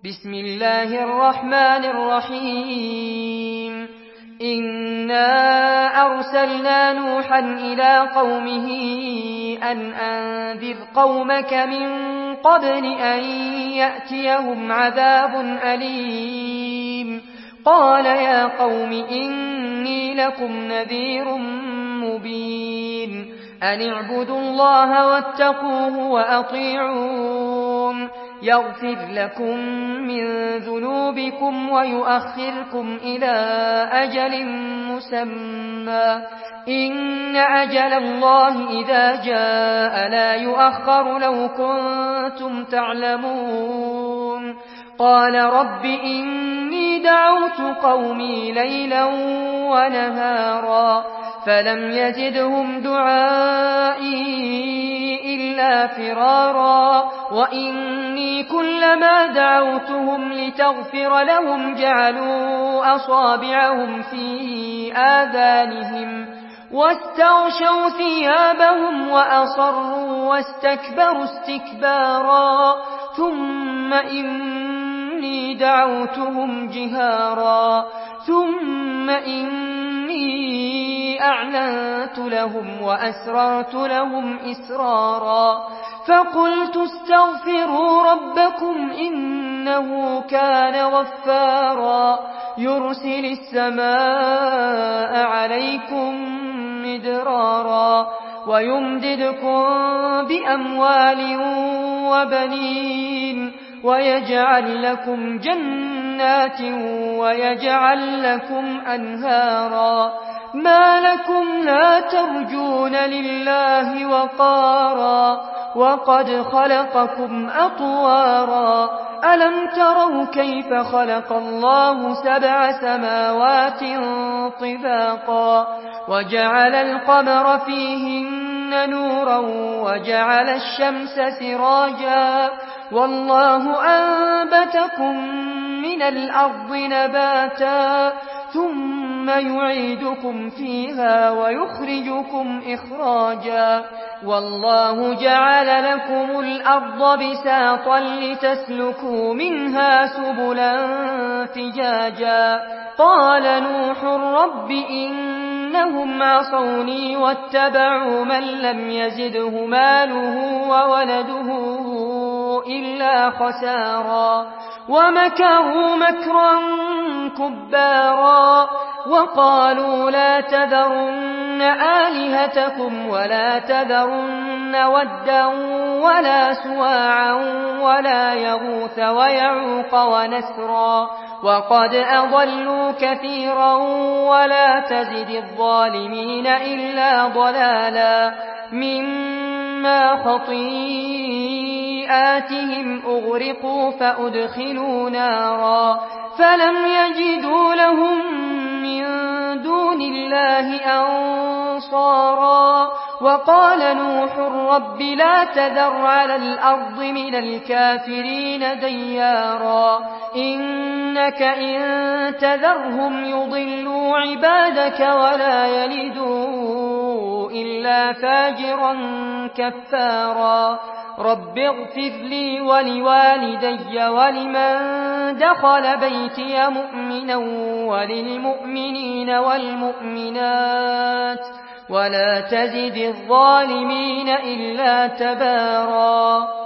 بسم الله الرحمن الرحيم إنا أرسلنا نوحا إلى قومه أن أنذر قومك من قبل أن يأتيهم عذاب أليم قال يا قوم إني لكم نذير مبين أن اعبدوا الله واتقوه وأطيعون يغفر لكم من ذنوبكم ويؤخركم إلى أجل مسمى إن أجل الله إذا جاء لا يؤخر لو كنتم تعلمون قال رب إني دعوت قومي ليلا ونهارا فلم يزدهم دعائي إلا فرارا وإني كلما دعوتهم لتغفر لهم جعلوا أصابعهم في آذانهم واستغشوا ثيابهم وأصروا واستكبروا استكبارا ثم إني دعوتهم جهارا ثم إني أعلنت لهم وأسررت لهم إسرارا فقلت استغفروا ربكم إنه كان غفارا يرسل السماء عليكم مدرارا ويمددكم بأموال وبنين ويجعل لكم جنات ويجعل لكم أنهارا ما لكم لا ترجون لله وقارا وقد خلقكم أطوارا ألم تروا كيف خلق الله 7 سماوات طباقا وجعل القمر فيهن نورا وجعل الشمس سراجا والله أنبتكم من الأرض نباتا ثم يعيدكم فيها ويخرجكم إخراجا والله جعل لكم الأرض بساطا لتسلكوا منها سبلا فجاجا قال نوح رب إنهم عصوني واتبعوا من لم يزده ماله وولده إلا خسارا ومكروا مكرا كبارا وقالوا لا تذرن آلهتكم ولا تذرن ودا ولا سواعا ولا يغوث ويعوق ونسرا وقد أضلوا كثيرا ولا تزد الظالمين إلا ضلالا مما خطيئاتهم أغرقوا فأدخلوا نارا فلم يجدوا لهم من دون الله أنصارا وقال نوح رب لا تذر على الأرض من الكافرين ديارا إنك إن تذرهم يضلوا عبادك ولا يلدوا إلا فاجرا كفارا رب اغفر لي ولوالدي ولمن دخل بيتي مؤمنا وللمؤمنين والمؤمنات ولا تزد الظالمين إلا تبارا